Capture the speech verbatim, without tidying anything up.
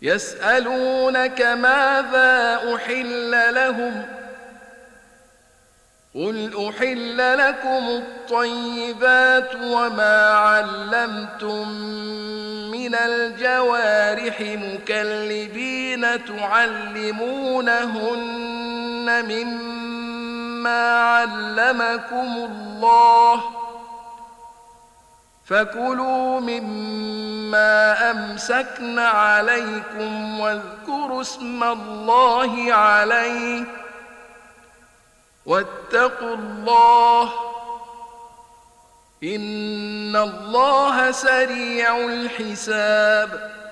يسألونك ماذا أحل لهم قل أحل لكم الطيبات وما علمتم من الجوارح مكلبين تعلمونهن مما علمكم الله فكلوا مما أمسكن عليكم واذكروا اسم الله عليه واتقوا الله إن الله سريع الحساب